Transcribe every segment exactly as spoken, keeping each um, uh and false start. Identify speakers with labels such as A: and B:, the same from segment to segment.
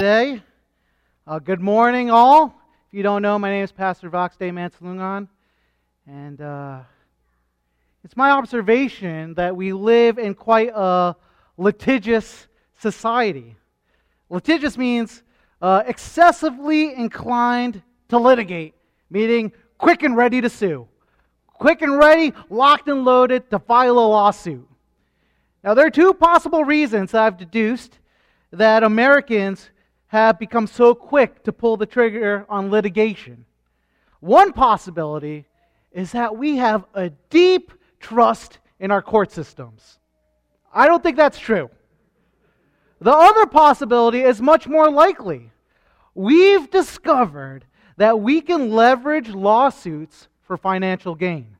A: today. Uh, good morning, all. If you don't know, my name is Pastor Voxday Mansalungan, and uh, it's my observation that we live in quite a litigious society. Litigious means uh, excessively inclined to litigate, meaning quick and ready to sue. Quick and ready, locked and loaded to file a lawsuit. Now, there are two possible reasons that I've deduced that Americans have become so quick to pull the trigger on litigation. One possibility is that we have a deep trust in our court systems. I don't think that's true. The other possibility is much more likely. We've discovered that we can leverage lawsuits for financial gain.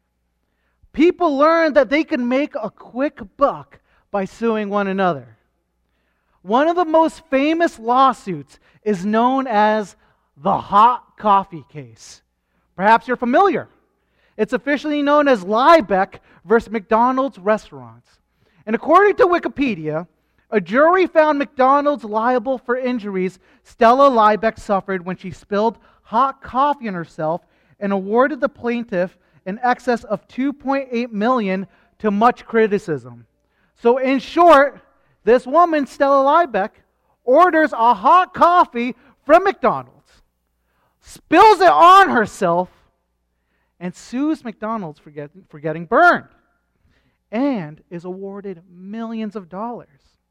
A: People learn that they can make a quick buck by suing one another. One of the most famous lawsuits is known as the hot coffee case. Perhaps you're familiar. It's officially known as Liebeck versus McDonald's restaurants. And according to Wikipedia, a jury found McDonald's liable for injuries Stella Liebeck suffered when she spilled hot coffee on herself and awarded the plaintiff in excess of two point eight million dollars to much criticism. So in short, this woman, Stella Liebeck, orders a hot coffee from McDonald's, spills it on herself, and sues McDonald's for, get, for getting burned, and is awarded millions of dollars.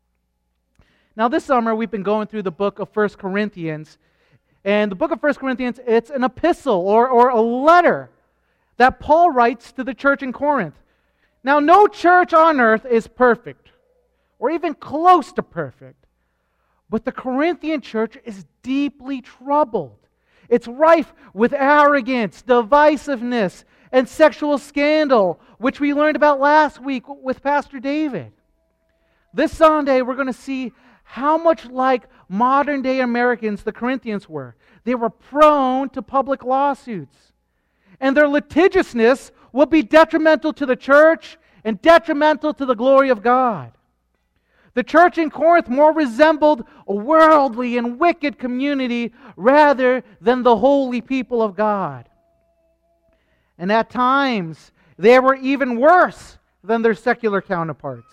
A: Now this summer, we've been going through the book of First Corinthians, and the book of First Corinthians, it's an epistle or, or a letter that Paul writes to the church in Corinth. Now, no church on earth is perfect, or even close to perfect. But the Corinthian church is deeply troubled. It's rife with arrogance, divisiveness, and sexual scandal, which we learned about last week with Pastor David. This Sunday, we're going to see how much like modern-day Americans the Corinthians were. They were prone to public lawsuits. And their litigiousness will be detrimental to the church and detrimental to the glory of God. The church in Corinth more resembled a worldly and wicked community rather than the holy people of God. And at times, they were even worse than their secular counterparts.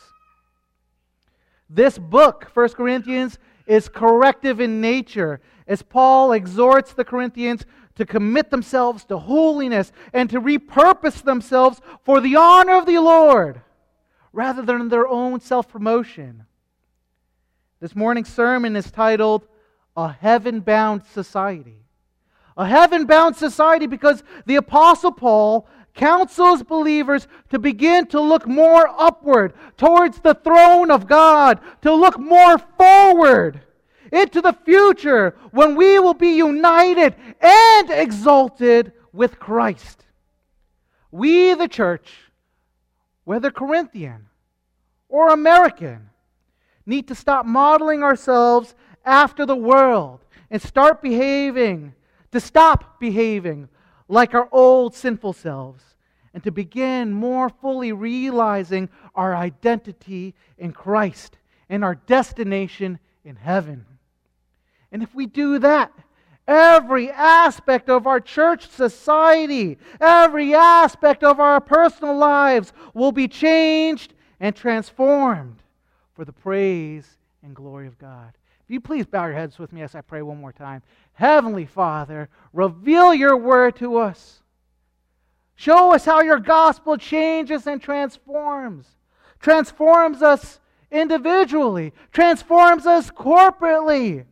A: This book, First Corinthians, is corrective in nature as Paul exhorts the Corinthians to commit themselves to holiness and to repurpose themselves for the honor of the Lord rather than their own self-promotion. This morning's sermon is titled, A Heaven-Bound Society. A heaven-bound society because the Apostle Paul counsels believers to begin to look more upward towards the throne of God, to look more forward into the future when we will be united and exalted with Christ. We, the church, whether Corinthian or American, need to stop modeling ourselves after the world and start behaving, to stop behaving like our old sinful selves and to begin more fully realizing our identity in Christ and our destination in heaven. And if we do that, every aspect of our church society, every aspect of our personal lives will be changed and transformed for the praise and glory of God. If you please bow your heads with me as I pray one more time. Heavenly Father, reveal your word to us. Show us how your gospel changes and transforms. Transforms us individually. Transforms us corporately.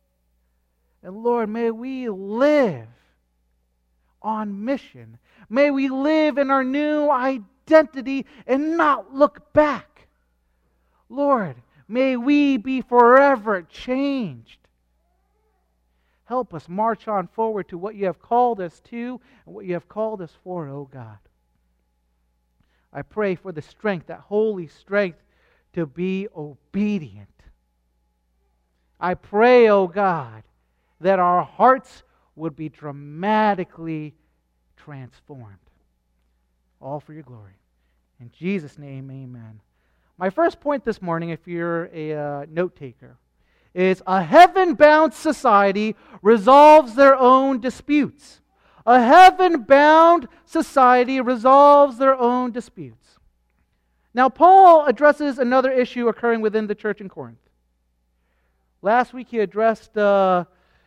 A: And Lord, may we live on mission. May we live in our new identity and not look back. Lord, may we be forever changed. Help us march on forward to what you have called us to and what you have called us for, oh God. I pray for the strength, that holy strength, to be obedient. I pray, oh God, that our hearts would be dramatically transformed. All for your glory. In Jesus' name, amen. My first point this morning, if you're a uh, note taker, is a heaven-bound society resolves their own disputes. A heaven-bound society resolves their own disputes. Now, Paul addresses another issue occurring within the church in Corinth. Last week he addressed uh,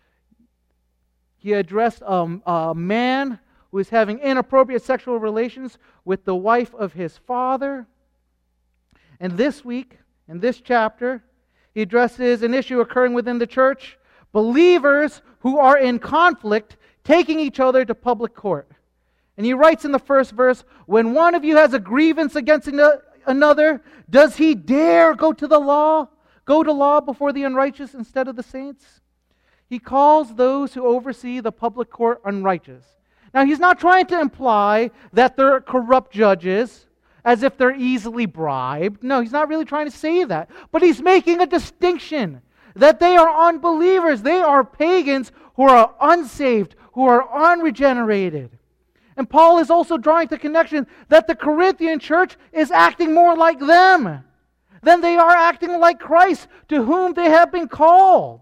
A: he addressed um, a man who is having inappropriate sexual relations with the wife of his father. And this week, in this chapter, he addresses an issue occurring within the church, believers who are in conflict taking each other to public court. And he writes in the first verse, when one of you has a grievance against another, does he dare go to the law? Go to law before the unrighteous instead of the saints? He calls those who oversee the public court unrighteous. Now, he's not trying to imply that they're corrupt judges, as if they're easily bribed. No, he's not really trying to say that. But he's making a distinction that they are unbelievers. They are pagans who are unsaved, who are unregenerated. And Paul is also drawing the connection that the Corinthian church is acting more like them than they are acting like Christ, to whom they have been called.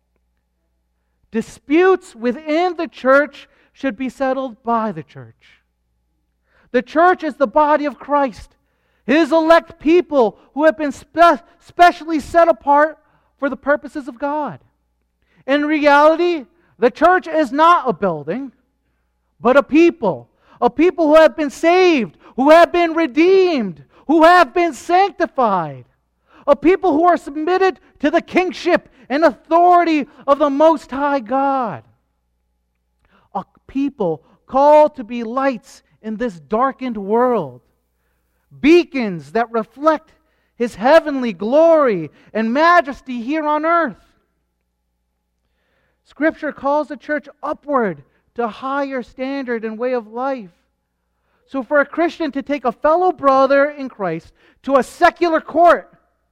A: Disputes within the church should be settled by the church. The church is the body of Christ, His elect people who have been spe- specially set apart for the purposes of God. In reality, the church is not a building, but a people. A people who have been saved, who have been redeemed, who have been sanctified. A people who are submitted to the kingship and authority of the Most High God. A people called to be lights in this darkened world. Beacons that reflect His heavenly glory and majesty here on earth. Scripture calls the church upward to a higher standard and way of life. So for a Christian to take a fellow brother in Christ to a secular court,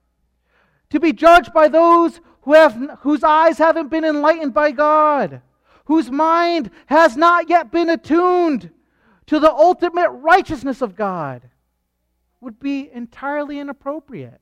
A: to be judged by those who have, whose eyes haven't been enlightened by God, whose mind has not yet been attuned to the ultimate righteousness of God, would be entirely inappropriate.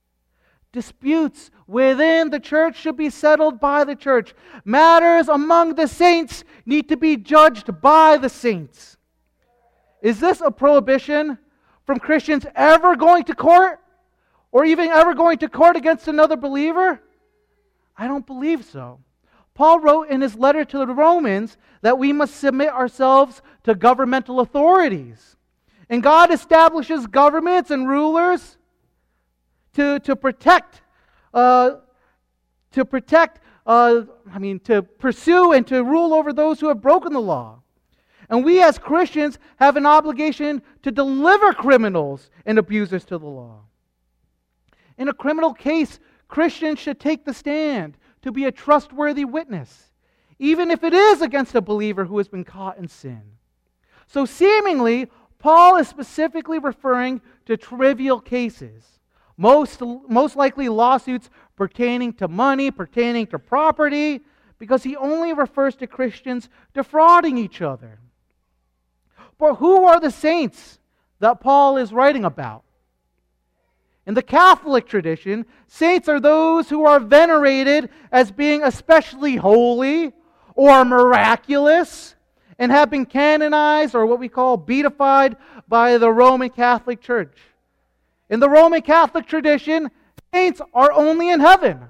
A: Disputes within the church should be settled by the church. Matters among the saints need to be judged by the saints. Is this a prohibition from Christians ever going to court? Or even ever going to court against another believer? I don't believe so. Paul wrote in his letter to the Romans that we must submit ourselves to governmental authorities. And God establishes governments and rulers to, to protect, uh, to protect, uh, I mean, to pursue and to rule over those who have broken the law. And we as Christians have an obligation to deliver criminals and abusers to the law. In a criminal case, Christians should take the stand to be a trustworthy witness, even if it is against a believer who has been caught in sin. So seemingly, Paul is specifically referring to trivial cases, most, most likely lawsuits pertaining to money, pertaining to property, because he only refers to Christians defrauding each other. But who are the saints that Paul is writing about? In the Catholic tradition, saints are those who are venerated as being especially holy or miraculous and have been canonized, or what we call beatified, by the Roman Catholic Church. In the Roman Catholic tradition, saints are only in heaven.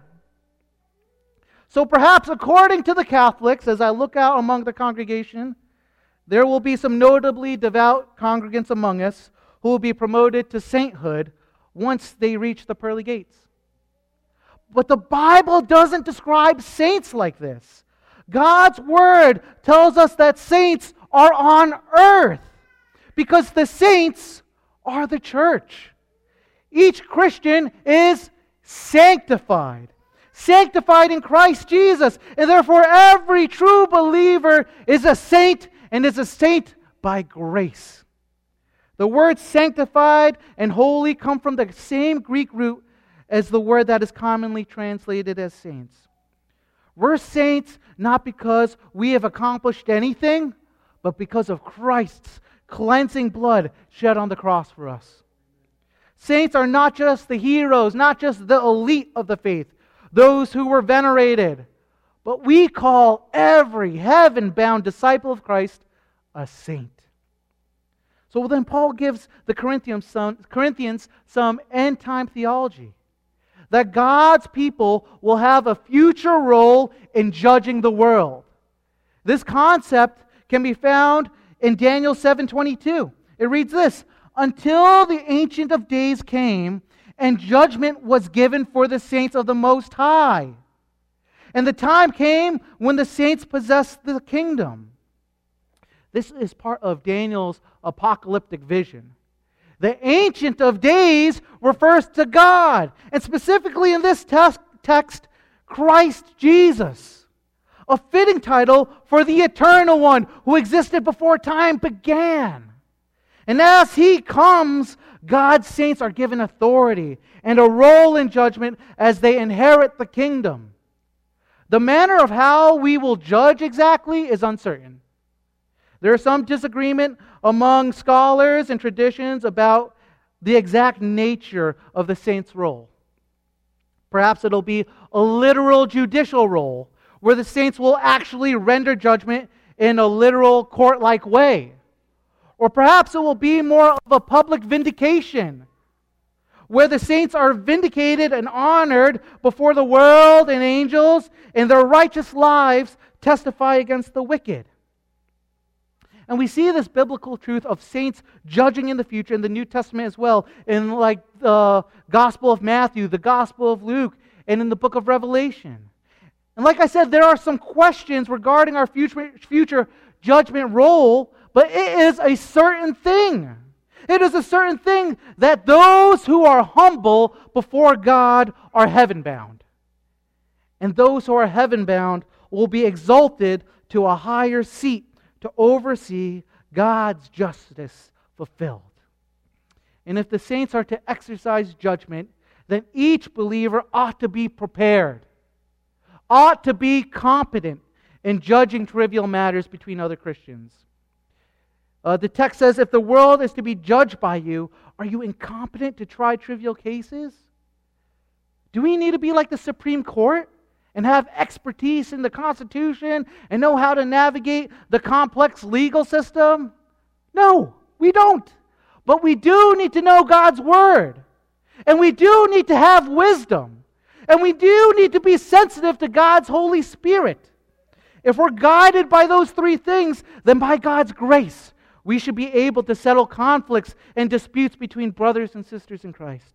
A: So perhaps according to the Catholics, as I look out among the congregation, there will be some notably devout congregants among us who will be promoted to sainthood once they reach the pearly gates. But the Bible doesn't describe saints like this. God's Word tells us that saints are on earth because the saints are the church. Each Christian is sanctified. Sanctified in Christ Jesus. And therefore every true believer is a saint and is a saint by grace. The words sanctified and holy come from the same Greek root as the word that is commonly translated as saints. We're saints not because we have accomplished anything, but because of Christ's cleansing blood shed on the cross for us. Saints are not just the heroes, not just the elite of the faith. those who were venerated. But we call every heaven-bound disciple of Christ a saint. So then Paul gives the Corinthians some, Corinthians some end-time theology. That God's people will have a future role in judging the world. This concept can be found in Daniel seven twenty-two. It reads this, "Until the Ancient of Days came, and judgment was given for the saints of the Most High. And the time came when the saints possessed the kingdom." This is part of Daniel's apocalyptic vision. The Ancient of Days refers to God, and specifically in this text, Christ Jesus, a fitting title for the Eternal One who existed before time began. And as He comes, God's saints are given authority and a role in judgment as they inherit the kingdom. The manner of how we will judge exactly is uncertain. There is some disagreement among scholars and traditions about the exact nature of the saints' role. Perhaps it'll be a literal judicial role, where the saints will actually render judgment in a literal court-like way. Or perhaps it will be more of a public vindication, where the saints are vindicated and honored before the world and angels, and their righteous lives testify against the wicked. And we see this biblical truth of saints judging in the future in the New Testament as well, in like the Gospel of Matthew, the Gospel of Luke, and in the book of Revelation. And like I said, there are some questions regarding our future, future judgment role, but it is a certain thing. It is a certain thing that those who are humble before God are heaven-bound. And those who are heaven-bound will be exalted to a higher seat to oversee God's justice fulfilled. And if the saints are to exercise judgment, then each believer ought to be prepared, ought to be competent in judging trivial matters between other Christians. Uh, the text says, if the world is to be judged by you, are you incompetent to try trivial cases? Do we need to be like the Supreme Court and have expertise in the Constitution and know how to navigate the complex legal system? No, we don't. But we do need to know God's Word. And we do need to have wisdom. And we do need to be sensitive to God's Holy Spirit. If we're guided by those three things, then by God's grace, we should be able to settle conflicts and disputes between brothers and sisters in Christ.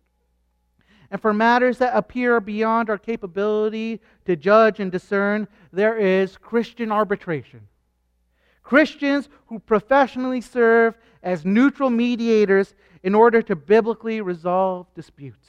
A: And for matters that appear beyond our capability to judge and discern, there is Christian arbitration. Christians who professionally serve as neutral mediators in order to biblically resolve disputes.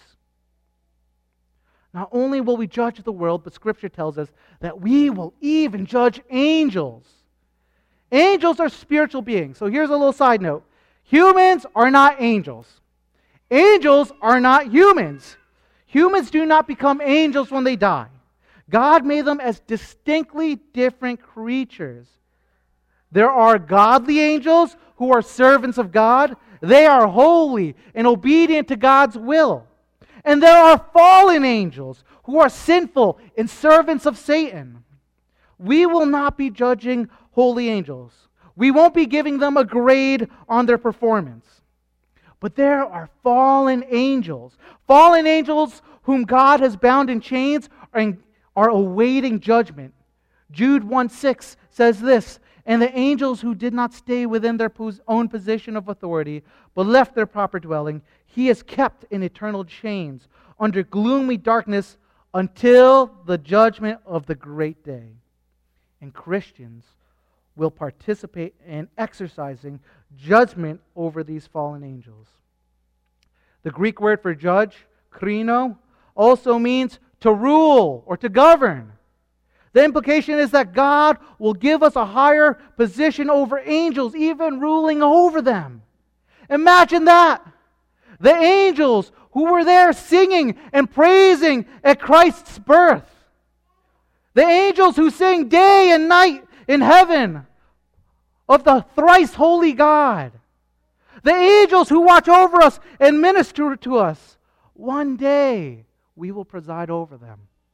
A: Not only will we judge the world, but Scripture tells us that we will even judge angels. Angels are spiritual beings. So here's a little side note. Humans are not angels. Angels are not humans. Humans do not become angels when they die. God made them as distinctly different creatures. There are godly angels who are servants of God. They are holy and obedient to God's will. And there are fallen angels who are sinful and servants of Satan. We will not be judging holy angels. We won't be giving them a grade on their performance. But there are fallen angels. Fallen angels whom God has bound in chains are, are awaiting judgment. Jude one six says this, "And the angels who did not stay within their own position of authority, but left their proper dwelling, He is kept in eternal chains under gloomy darkness until the judgment of the great day." And Christians will participate in exercising judgment over these fallen angels. The Greek word for judge, krino, also means to rule or to govern. The implication is that God will give us a higher position over angels, even ruling over them. Imagine that. The angels who were there singing and praising at Christ's birth. The angels who sing day and night in heaven of the thrice holy God. The angels who watch over us and minister to us. One day we will preside over them.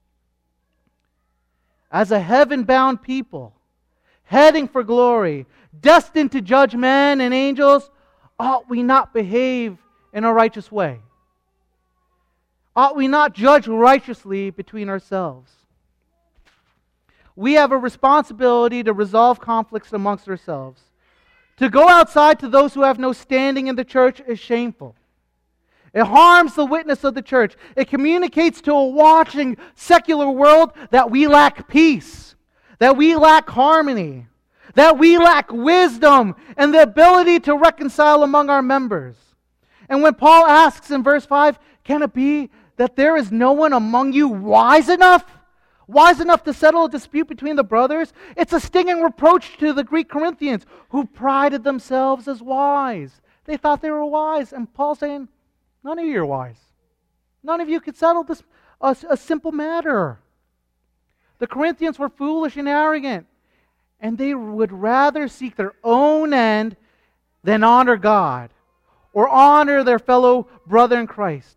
A: as a heaven-bound people, heading for glory, destined to judge men and angels, ought we not behave in a righteous way? Ought we not judge righteously between ourselves? We have a responsibility to resolve conflicts amongst ourselves. To go outside to those who have no standing in the church is shameful. It harms the witness of the church. It communicates to a watching secular world that we lack peace, that we lack harmony, that we lack wisdom and the ability to reconcile among our members. And when Paul asks in verse five, can it be that there is no one among you wise enough? Wise enough to settle a dispute between the brothers? It's a stinging reproach to the Greek Corinthians who prided themselves as wise. They thought they were wise. And Paul's saying, none of you are wise. None of you could settle this a, a simple matter. The Corinthians were foolish and arrogant, and they would rather seek their own end than honor God or honor their fellow brother in Christ.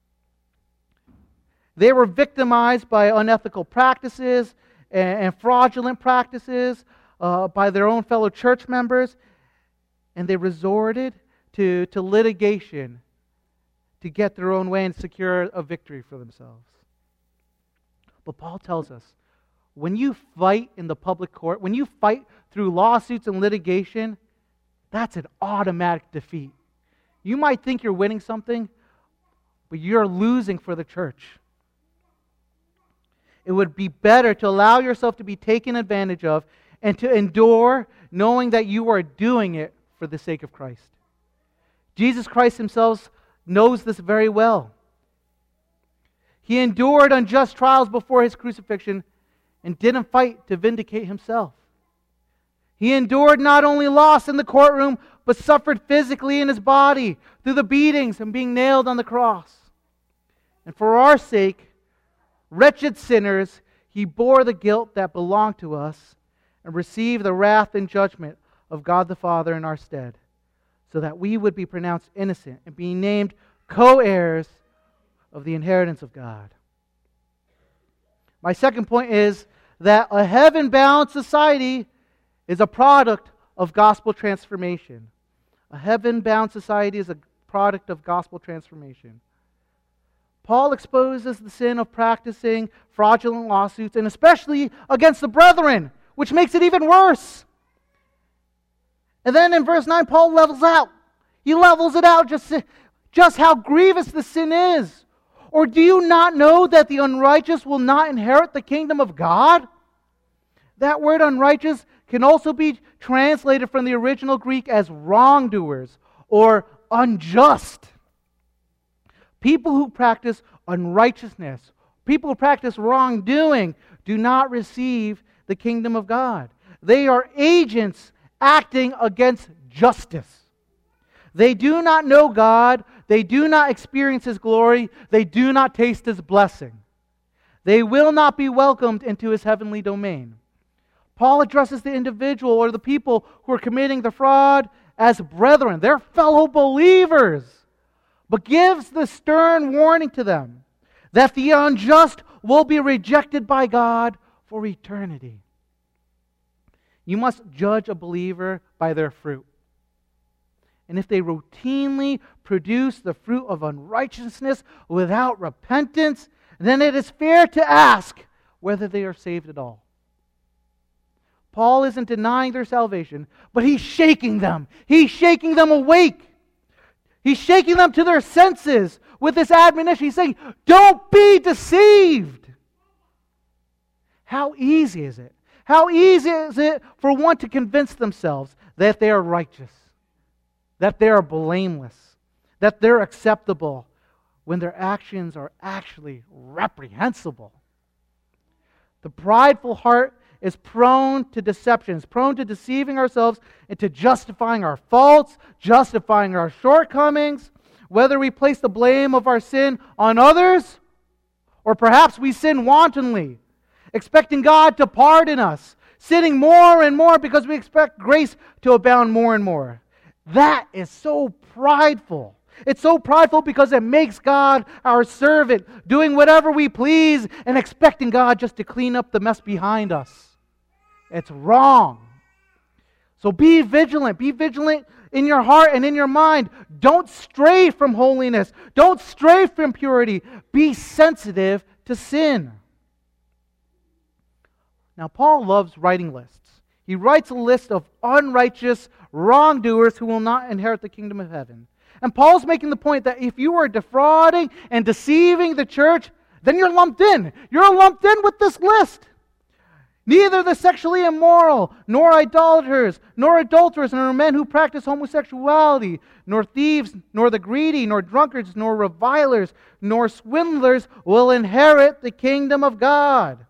A: They were victimized by unethical practices and, and fraudulent practices uh, by their own fellow church members, and they resorted to, to litigation to get their own way and secure a victory for themselves. But Paul tells us, when you fight in the public court, when you fight through lawsuits and litigation, that's an automatic defeat. You might think you're winning something, but you're losing for the church. It would be better to allow yourself to be taken advantage of and to endure knowing that you are doing it for the sake of Christ. Jesus Christ himself knows this very well. He endured unjust trials before his crucifixion and didn't fight to vindicate himself. He endured not only loss in the courtroom, but suffered physically in his body through the beatings and being nailed on the cross. And for our sake, wretched sinners, he bore the guilt that belonged to us and received the wrath and judgment of God the Father in our stead, so that we would be pronounced innocent and be named co-heirs of the inheritance of God. My second point is that a heaven-bound society is a product of gospel transformation. A heaven-bound society is a product of gospel transformation. Paul exposes the sin of practicing fraudulent lawsuits, and especially against the brethren, which makes it even worse. And then in verse nine, Paul levels out. He levels it out just, just how grievous the sin is. Or do you not know that the unrighteous will not inherit the kingdom of God? That word unrighteous can also be translated from the original Greek as wrongdoers or unjust. People who practice unrighteousness, people who practice wrongdoing, do not receive the kingdom of God. They are agents acting against justice. They do not know God. They do not experience His glory. They do not taste His blessing. They will not be welcomed into His heavenly domain. Paul addresses the individual or the people who are committing the fraud as brethren. They're fellow believers. But gives the stern warning to them that the unjust will be rejected by God for eternity. You must judge a believer by their fruit. And if they routinely produce the fruit of unrighteousness without repentance, then it is fair to ask whether they are saved at all. Paul isn't denying their salvation, but he's shaking them. He's shaking them awake. He's shaking them to their senses with this admonition. He's saying, don't be deceived. How easy is it? How easy is it for one to convince themselves that they are righteous, that they are blameless, that they're acceptable, when their actions are actually reprehensible? The prideful heart is prone to deceptions, prone to deceiving ourselves into justifying our faults, justifying our shortcomings, whether we place the blame of our sin on others, or perhaps we sin wantonly, expecting God to pardon us, sinning more and more because we expect grace to abound more and more. That is so prideful. It's so prideful because it makes God our servant, doing whatever we please and expecting God just to clean up the mess behind us. It's wrong. So be vigilant. Be vigilant in your heart and in your mind. Don't stray from holiness. Don't stray from purity. Be sensitive to sin. Now, Paul loves writing lists. He writes a list of unrighteous wrongdoers who will not inherit the kingdom of heaven. And Paul's making the point that if you are defrauding and deceiving the church, then you're lumped in. You're lumped in with this list. Neither the sexually immoral, nor idolaters, nor adulterers, nor men who practice homosexuality, nor thieves, nor the greedy, nor drunkards, nor revilers, nor swindlers will inherit the kingdom of God.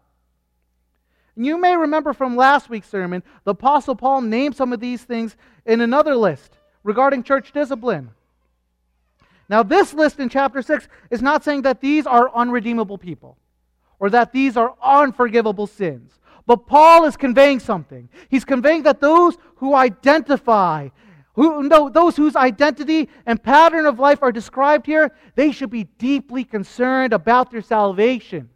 A: You may remember from last week's sermon, the Apostle Paul named some of these things in another list regarding church discipline. Now, this list in chapter six is not saying that these are unredeemable people or that these are unforgivable sins. But Paul is conveying something. He's conveying that those who identify, who no, those whose identity and pattern of life are described here, they should be deeply concerned about their salvation.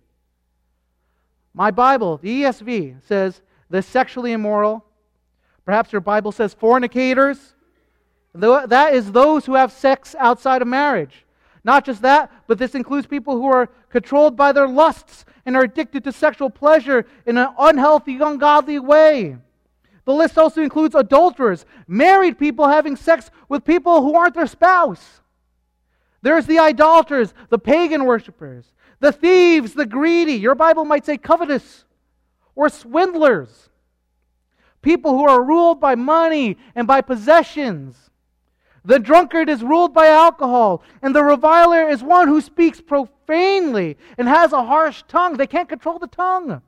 A: My Bible, the E S V, says the sexually immoral. Perhaps your Bible says fornicators. That is those who have sex outside of marriage. Not just that, but this includes people who are controlled by their lusts and are addicted to sexual pleasure in an unhealthy, ungodly way. The list also includes adulterers, married people having sex with people who aren't their spouse. There's the idolaters, the pagan worshipers, the thieves, the greedy. Your Bible might say covetous or swindlers. People who are ruled by money and by possessions. The drunkard is ruled by alcohol, and the reviler is one who speaks profanely and has a harsh tongue. They can't control the tongue.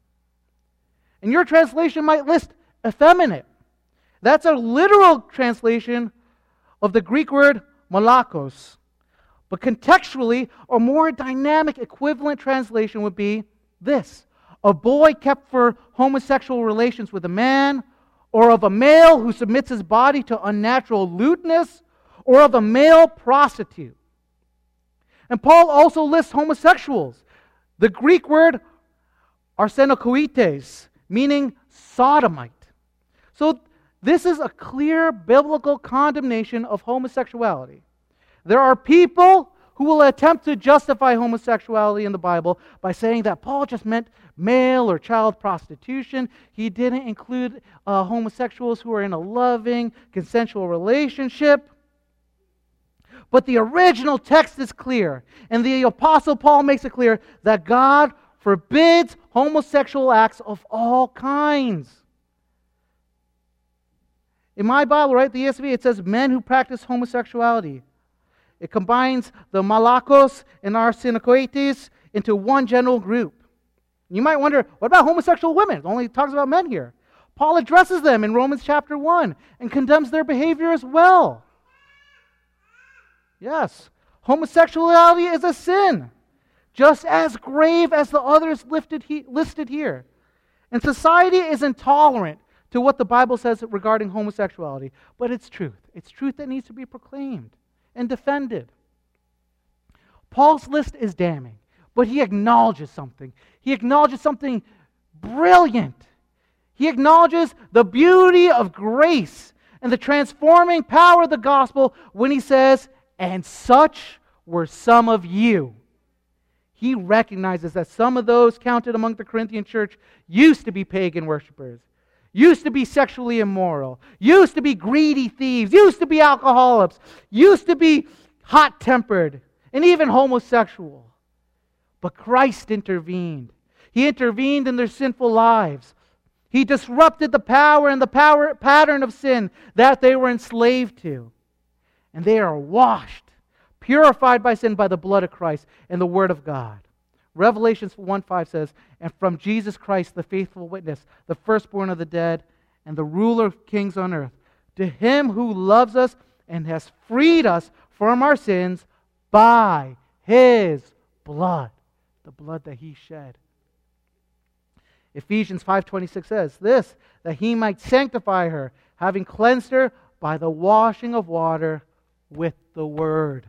A: And your translation might list effeminate. That's a literal translation of the Greek word malakos. But contextually, a more dynamic equivalent translation would be this: a boy kept for homosexual relations with a man, or of a male who submits his body to unnatural lewdness, or of a male prostitute. And Paul also lists homosexuals. The Greek word arsenokoites, meaning sodomite. So this is a clear biblical condemnation of homosexuality. There are people who will attempt to justify homosexuality in the Bible by saying that Paul just meant male or child prostitution. He didn't include uh, homosexuals who are in a loving, consensual relationship. But the original text is clear, and the Apostle Paul makes it clear that God forbids homosexual acts of all kinds. In my Bible, right, the E S V, it says men who practice homosexuality. It combines the malakos and arsenokoites into one general group. You might wonder, what about homosexual women? It only talks about men here. Paul addresses them in Romans chapter one and condemns their behavior as well. Yes, homosexuality is a sin, just as grave as the others listed here. And society is intolerant to what the Bible says regarding homosexuality, but it's truth. It's truth that needs to be proclaimed and defended. Paul's list is damning, but he acknowledges something. He acknowledges something brilliant. He acknowledges the beauty of grace and the transforming power of the gospel when he says, "And such were some of you." He recognizes that some of those counted among the Corinthian church used to be pagan worshipers, used to be sexually immoral, used to be greedy thieves, used to be alcoholics, used to be hot-tempered, and even homosexual. But Christ intervened. He intervened in their sinful lives. He disrupted the power and the power pattern of sin that they were enslaved to. And they are washed, purified by sin by the blood of Christ and the Word of God. Revelation one five says, "And from Jesus Christ, the faithful witness, the firstborn of the dead, and the ruler of kings on earth, to him who loves us and has freed us from our sins by his blood," the blood that he shed. Ephesians five twenty-six says this, "that he might sanctify her, having cleansed her by the washing of water with the Word.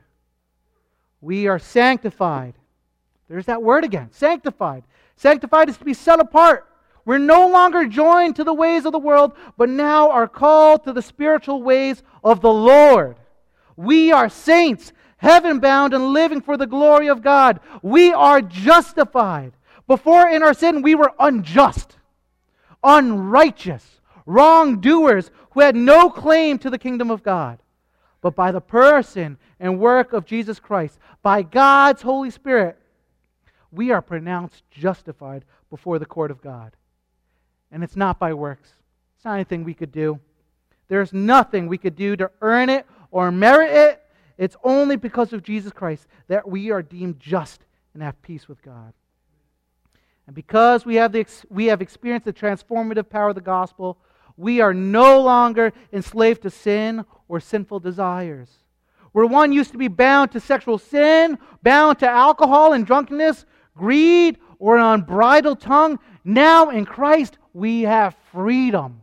A: We are sanctified. There's that word again, sanctified. Sanctified is to be set apart. We're no longer joined to the ways of the world, but now are called to the spiritual ways of the Lord. We are saints, heaven-bound and living for the glory of God. We are justified. Before in our sin, we were unjust, unrighteous, wrongdoers who had no claim to the kingdom of God. But by the person and work of Jesus Christ, by God's Holy Spirit, we are pronounced justified before the court of God. And it's not by works. It's not anything we could do. There's nothing we could do to earn it or merit it. It's only because of Jesus Christ that we are deemed just and have peace with God. And because we have the we have experienced the transformative power of the gospel, we are no longer enslaved to sin or sinful desires. Where one used to be bound to sexual sin, bound to alcohol and drunkenness, greed, or an unbridled tongue, now in Christ we have freedom.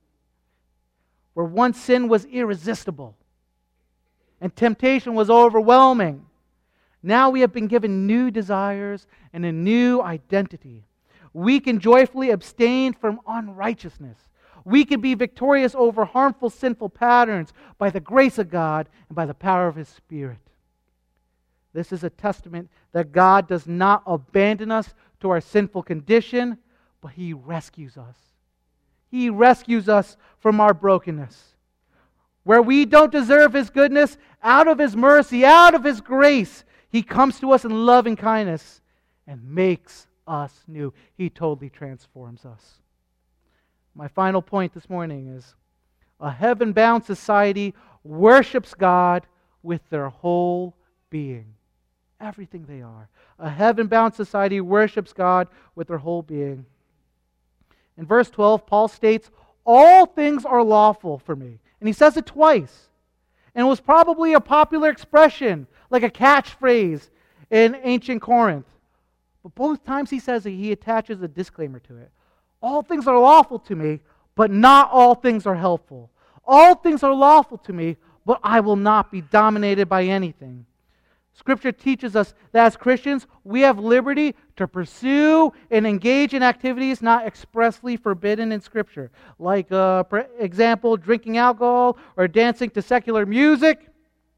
A: Where once sin was irresistible and temptation was overwhelming, now we have been given new desires and a new identity. We can joyfully abstain from unrighteousness. We can be victorious over harmful, sinful patterns by the grace of God and by the power of His Spirit. This is a testament that God does not abandon us to our sinful condition, but He rescues us. He rescues us from our brokenness. Where we don't deserve His goodness, out of His mercy, out of His grace, He comes to us in loving kindness and makes us new. He totally transforms us. My final point this morning is a heaven-bound society worships God with their whole being. Everything they are. A heaven-bound society worships God with their whole being. In verse twelve, Paul states, "All things are lawful for me." And he says it twice. And it was probably a popular expression, like a catchphrase in ancient Corinth. But both times he says it, he attaches a disclaimer to it. All things are lawful to me, but not all things are helpful. All things are lawful to me, but I will not be dominated by anything. Scripture teaches us that as Christians, we have liberty to pursue and engage in activities not expressly forbidden in Scripture. Like, uh, for example, drinking alcohol or dancing to secular music.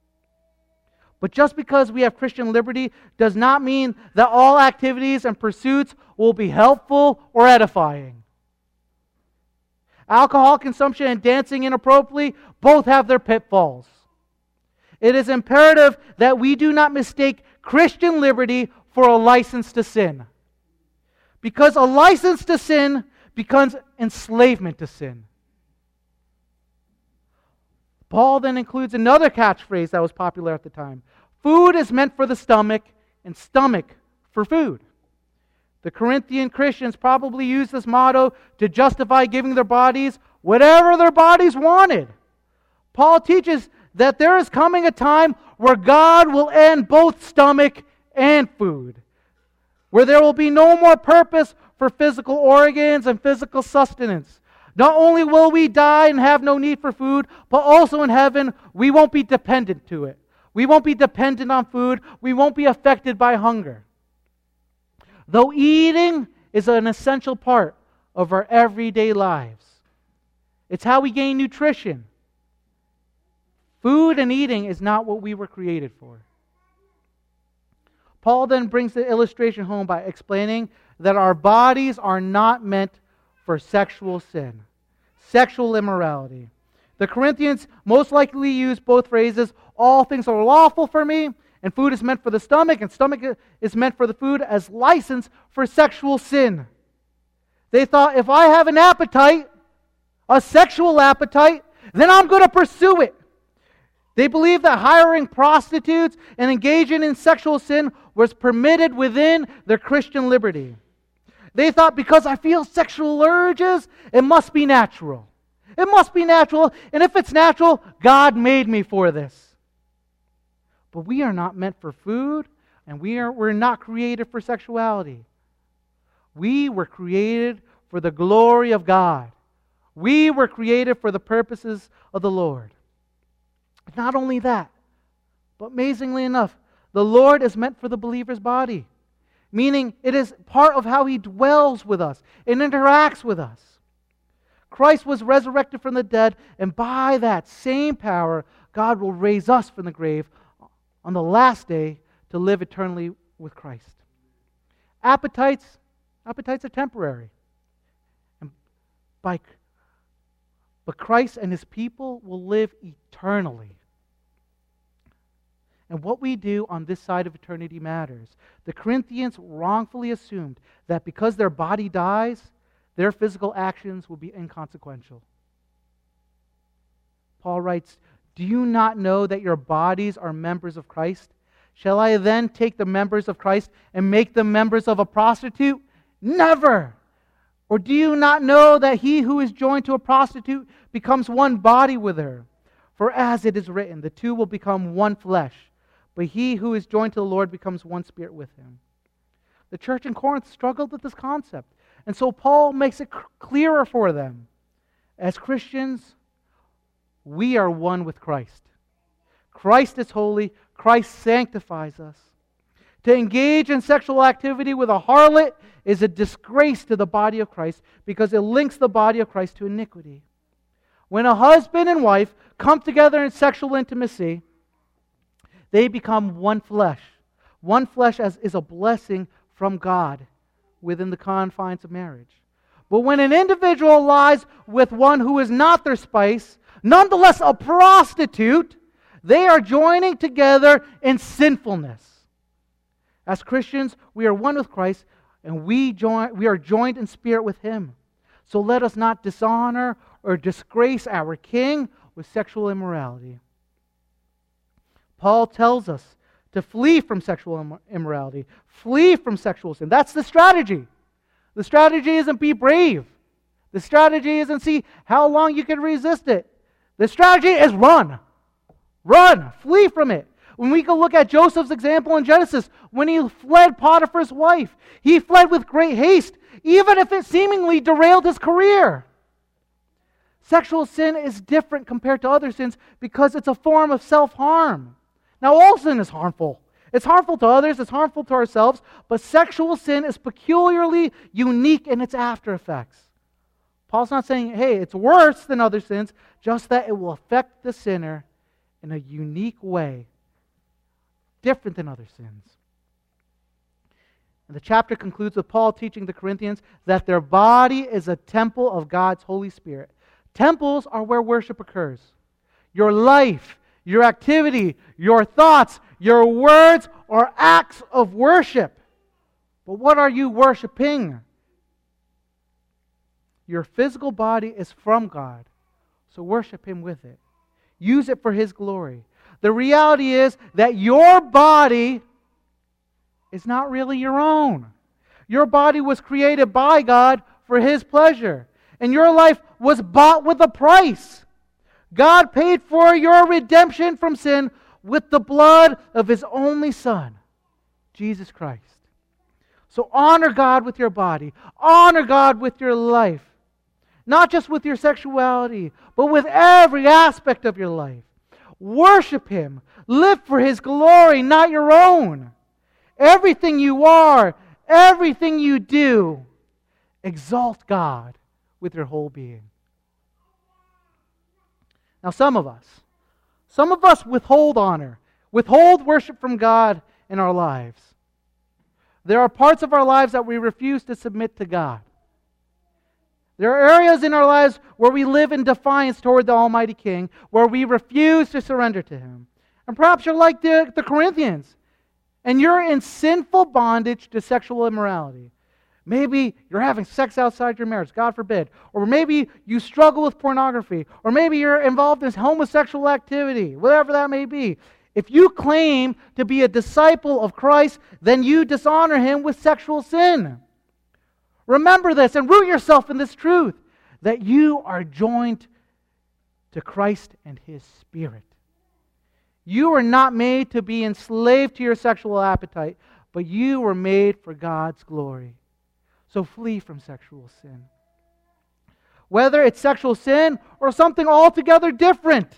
A: But just because we have Christian liberty does not mean that all activities and pursuits will be helpful or edifying. Alcohol consumption and dancing inappropriately both have their pitfalls. It is imperative that we do not mistake Christian liberty for a license to sin. Because a license to sin becomes enslavement to sin. Paul then includes another catchphrase that was popular at the time. Food is meant for the stomach, and stomach for food. The Corinthian Christians probably used this motto to justify giving their bodies whatever their bodies wanted. Paul teaches that there is coming a time where God will end both stomach and food, where there will be no more purpose for physical organs and physical sustenance. Not only will we die and have no need for food, but also in heaven, we won't be dependent to it. We won't be dependent on food. We won't be affected by hunger. Though eating is an essential part of our everyday lives, it's how we gain nutrition. Food and eating is not what we were created for. Paul then brings the illustration home by explaining that our bodies are not meant for sexual sin, sexual immorality. The Corinthians most likely used both phrases, all things are lawful for me, and food is meant for the stomach, and stomach is meant for the food, as license for sexual sin. They thought, if I have an appetite, a sexual appetite, then I'm going to pursue it. They believed that hiring prostitutes and engaging in sexual sin was permitted within their Christian liberty. They thought, because I feel sexual urges, it must be natural. It must be natural, and if it's natural, God made me for this. But we are not meant for food, and we are we're not created for sexuality. We were created for the glory of God. We were created for the purposes of the Lord. Not only that, But amazingly enough, the Lord is meant for the believer's body, meaning it is part of how He dwells with us and interacts with us. Christ was resurrected from the dead, and by that same power, God will raise us from the grave on the last day to live eternally with Christ. Appetites, appetites are temporary. And by, but Christ and His people will live eternally. And what we do on this side of eternity matters. The Corinthians wrongfully assumed that because their body dies, their physical actions will be inconsequential. Paul writes, "Do you not know that your bodies are members of Christ? Shall I then take the members of Christ and make them members of a prostitute? Never! Or do you not know that he who is joined to a prostitute becomes one body with her? For as it is written, the two will become one flesh. But he who is joined to the Lord becomes one spirit with Him." The church in Corinth struggled with this concept. And so Paul makes it clearer for them. As Christians, we are one with Christ. Christ is holy. Christ sanctifies us. To engage in sexual activity with a harlot is a disgrace to the body of Christ because it links the body of Christ to iniquity. When a husband and wife come together in sexual intimacy, they become one flesh. One flesh as is a blessing from God within the confines of marriage. But when an individual lies with one who is not their spouse, nonetheless a prostitute, they are joining together in sinfulness. As Christians, we are one with Christ, and we join, we are joined in spirit with Him. So let us not dishonor or disgrace our King with sexual immorality. Paul tells us to flee from sexual immorality, flee from sexual sin. That's the strategy. The strategy isn't be brave. The strategy isn't see how long you can resist it. The strategy is run. Run. Flee from it. When we go look at Joseph's example in Genesis, when he fled Potiphar's wife, he fled with great haste, even if it seemingly derailed his career. Sexual sin is different compared to other sins because it's a form of self-harm. Now, all sin is harmful. It's harmful to others, it's harmful to ourselves, but sexual sin is peculiarly unique in its after effects. Paul's not saying, hey, it's worse than other sins, just that it will affect the sinner in a unique way, different than other sins. And the chapter concludes with Paul teaching the Corinthians that their body is a temple of God's Holy Spirit. Temples are where worship occurs. Your life, your activity, your thoughts, your words are acts of worship. But what are you worshiping? Your physical body is from God, so worship Him with it. Use it for His glory. The reality is that your body is not really your own. Your body was created by God for His pleasure, and your life was bought with a price. God paid for your redemption from sin with the blood of His only Son, Jesus Christ. So honor God with your body. Honor God with your life. Not just with your sexuality, but with every aspect of your life. Worship Him. Live for His glory, not your own. Everything you are, everything you do, exalt God with your whole being. Now, some of us, some of us withhold honor, withhold worship from God in our lives. There are parts of our lives that we refuse to submit to God. There are areas in our lives where we live in defiance toward the Almighty King, where we refuse to surrender to Him. And perhaps you're like the, the Corinthians, and you're in sinful bondage to sexual immorality. Maybe you're having sex outside your marriage, God forbid. Or maybe you struggle with pornography. Or maybe you're involved in homosexual activity, whatever that may be. If you claim to be a disciple of Christ, then you dishonor Him with sexual sin. Remember this and root yourself in this truth, that you are joined to Christ and His Spirit. You are not made to be enslaved to your sexual appetite, but you were made for God's glory. So flee from sexual sin. Whether it's sexual sin or something altogether different,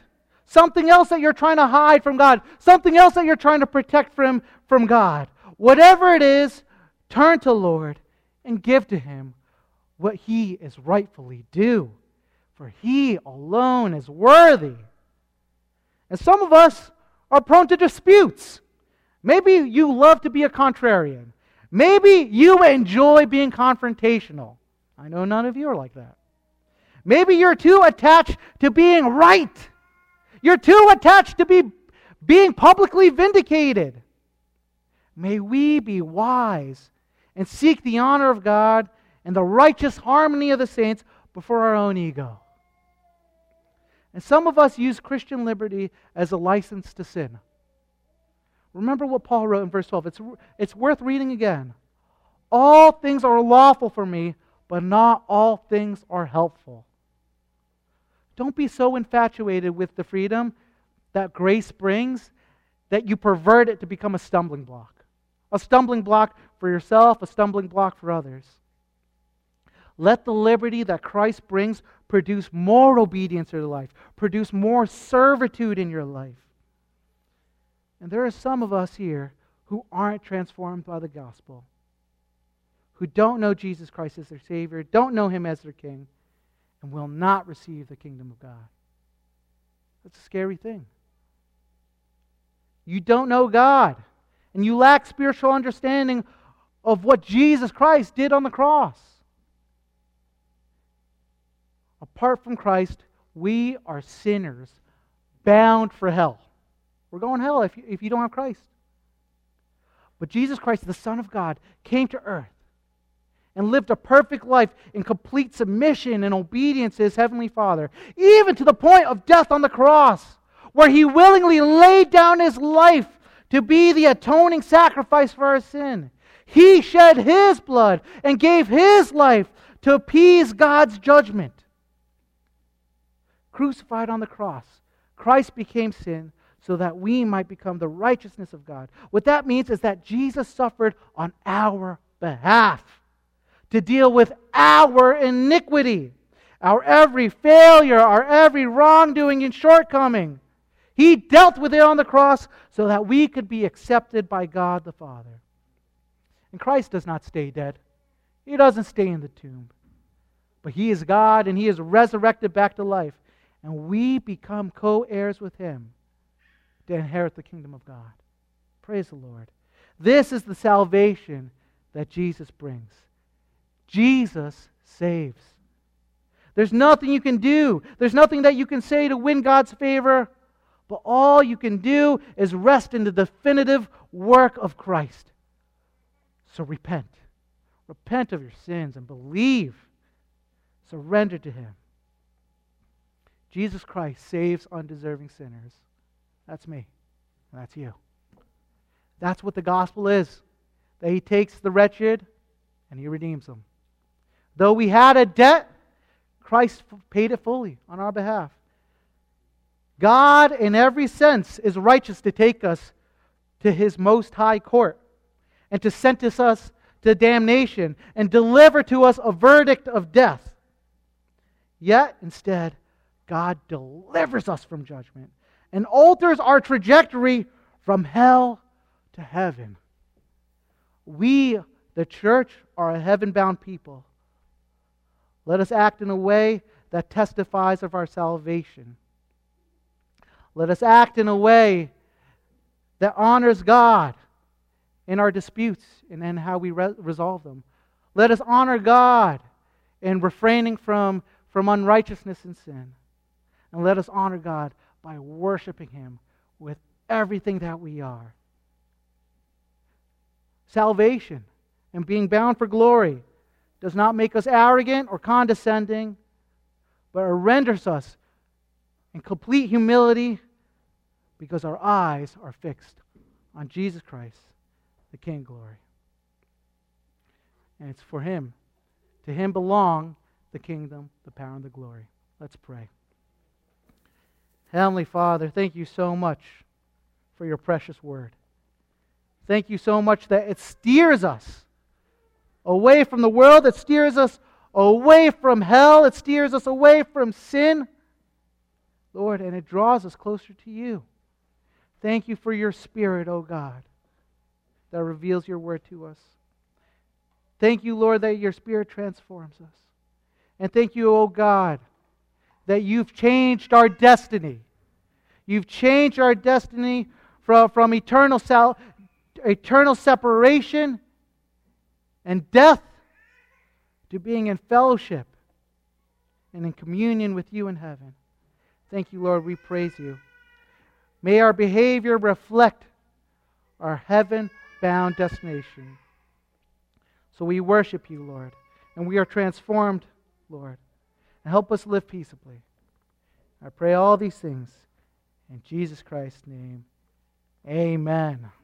A: something else that you're trying to hide from God, something else that you're trying to protect from, from God. Whatever it is, turn to the Lord and give to Him what He is rightfully due, for He alone is worthy. And some of us are prone to disputes. Maybe you love to be a contrarian. Maybe you enjoy being confrontational. I know none of you are like that. Maybe you're too attached to being right. You're too attached to be being publicly vindicated. May we be wise and seek the honor of God and the righteous harmony of the saints before our own ego. And some of us use Christian liberty as a license to sin. Remember what Paul wrote in verse twelve. It's, it's worth reading again. All things are lawful for me, but not all things are helpful. Don't be so infatuated with the freedom that grace brings that you pervert it to become a stumbling block. A stumbling block for yourself, a stumbling block for others. Let the liberty that Christ brings produce more obedience in your life, produce more servitude in your life. And there are some of us here who aren't transformed by the gospel, who don't know Jesus Christ as their Savior, don't know Him as their King, and will not receive the kingdom of God. That's a scary thing. You don't know God, and you lack spiritual understanding of what Jesus Christ did on the cross. Apart from Christ, we are sinners bound for hell. We're going to hell if you, if you don't have Christ. But Jesus Christ, the Son of God, came to earth and lived a perfect life in complete submission and obedience to His Heavenly Father, even to the point of death on the cross, where He willingly laid down His life to be the atoning sacrifice for our sin. He shed His blood and gave His life to appease God's judgment. Crucified on the cross, Christ became sin so that we might become the righteousness of God. What that means is that Jesus suffered on our behalf to deal with our iniquity, our every failure, our every wrongdoing and shortcoming. He dealt with it on the cross so that we could be accepted by God the Father. And Christ does not stay dead. He doesn't stay in the tomb. But He is God, and He is resurrected back to life. And we become co-heirs with Him to inherit the kingdom of God. Praise the Lord. This is the salvation that Jesus brings. Jesus saves. There's nothing you can do. There's nothing that you can say to win God's favor. But all you can do is rest in the definitive work of Christ. So repent. Repent of your sins and believe. Surrender to Him. Jesus Christ saves undeserving sinners. That's me. And that's you. That's what the gospel is. That He takes the wretched and He redeems them. Though we had a debt, Christ paid it fully on our behalf. God, in every sense, is righteous to take us to His most high court and to sentence us to damnation and deliver to us a verdict of death. Yet, instead, God delivers us from judgment and alters our trajectory from hell to heaven. We, the church, are a heaven-bound people. Let us act in a way that testifies of our salvation. Let us act in a way that honors God in our disputes and in how we re- resolve them. Let us honor God in refraining from, from unrighteousness and sin. And let us honor God by worshiping Him with everything that we are. Salvation and being bound for glory does not make us arrogant or condescending, but it renders us in complete humility because our eyes are fixed on Jesus Christ, the King of glory. And it's for Him. To Him belong the kingdom, the power, and the glory. Let's pray. Heavenly Father, thank You so much for Your precious word. Thank You so much that it steers us away from the world. It steers us away from hell. It steers us away from sin. Lord, and it draws us closer to you. Thank you for your Spirit, O God, that reveals your word to us. Thank you, Lord, that your Spirit transforms us. And thank you, O God, that you've changed our destiny. You've changed our destiny from, from eternal, sal- eternal separation and death to being in fellowship and in communion with you in heaven. Thank you, Lord. We praise you. May our behavior reflect our heaven-bound destination. So we worship you, Lord, and we are transformed, Lord. And help us live peaceably. I pray all these things in Jesus Christ's name. Amen.